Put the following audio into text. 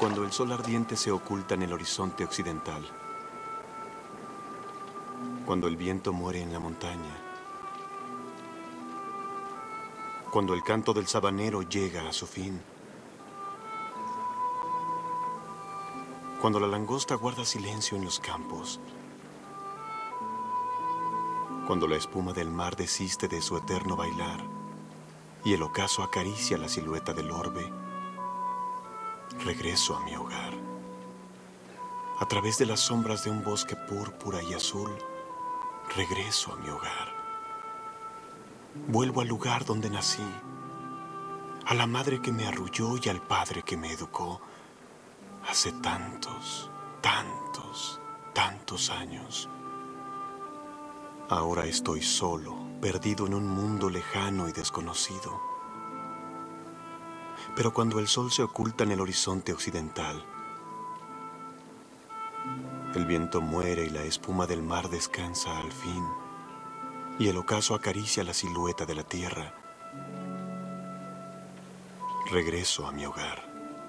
Cuando el sol ardiente se oculta en el horizonte occidental, cuando el viento muere en la montaña, cuando el canto del sabanero llega a su fin, cuando la langosta guarda silencio en los campos, cuando la espuma del mar desiste de su eterno bailar y el ocaso acaricia la silueta del orbe, regreso a mi hogar. A través de las sombras de un bosque púrpura y azul, regreso a mi hogar. Vuelvo al lugar donde nací, a la madre que me arrulló y al padre que me educó hace tantos, tantos, tantos años. Ahora estoy solo, perdido en un mundo lejano y desconocido. Pero cuando el sol se oculta en el horizonte occidental, el viento muere y la espuma del mar descansa al fin, y el ocaso acaricia la silueta de la tierra, regreso a mi hogar.